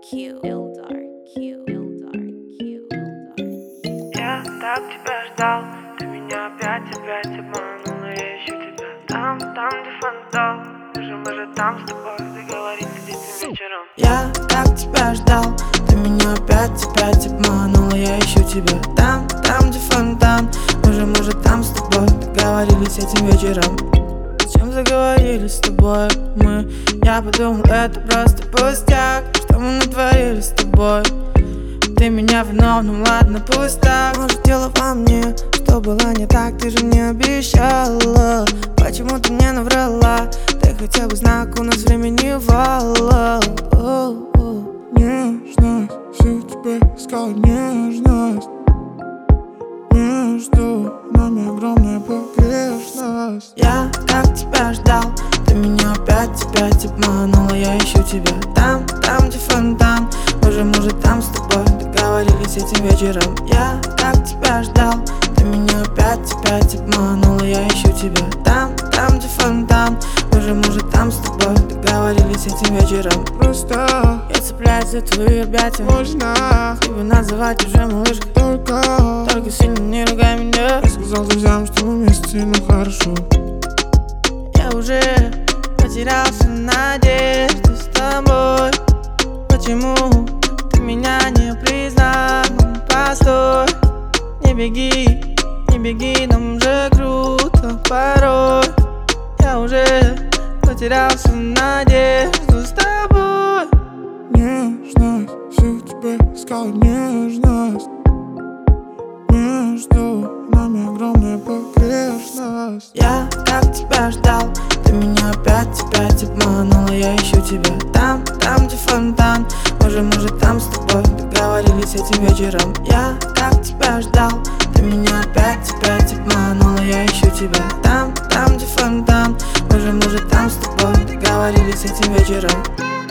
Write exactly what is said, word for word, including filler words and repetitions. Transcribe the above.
Q, Ildar, Q, Ildar, Q, Ildar. Я так тебя ждал, ты меня опять, опять обманула. Я ищу тебя там, там, где фонтан. Можем уже там с тобой договориться этим вечером. Я так тебя ждал, ты меня опять, опять обманула. Я ищу тебя там, там, где фонтан. Можем уже там с тобой договорились этим вечером. Зачем заговорили с тобой мы? Я подумал, это просто пустяк. Что мы натворили с тобой? Ты меня виновным, ладно, пусть так. Может, дело во мне, что было не так. Ты же мне обещала, почему ты мне наврала? Ты хотя бы знак, у нас времени вало. Нежность, всю тебе искал нежность. Между нами огромная погрешность. Я так тебя ждал, ты меня опять, опять обманула. Я ищу тебя там, там, где фонтан. Можем уже там с тобой договорились этим вечером. Я так тебя ждал, ты меня опять, опять обманула. Я ищу тебя там, там, где фонтан. Можем уже там с тобой договорились этим вечером. Просто Я цепляюсь за твои объятия. можно Тебя называть уже малышкой. только Только сильно не ругай меня. Я сказал друзьям, что мы вместе, ну хорошо. Я уже потерялся в надежде с тобой. Почему ты меня не признал? Ну, постой, не беги, не беги, нам же круто порой. Я уже потерялся в надежду с тобой. Нежность, всю тебе искал нежность. Между нами огромная погрешность. Я так тебя ждал, ты меня опять, опять обманула. Я ищу тебя там, там, где фонтан. Можем уже там с тобой договорились этим вечером. Я так тебя ждал, ты меня опять, опять обманула. Я ищу тебя там, там, где фонтан. Можем уже там с тобой договорились этим вечером.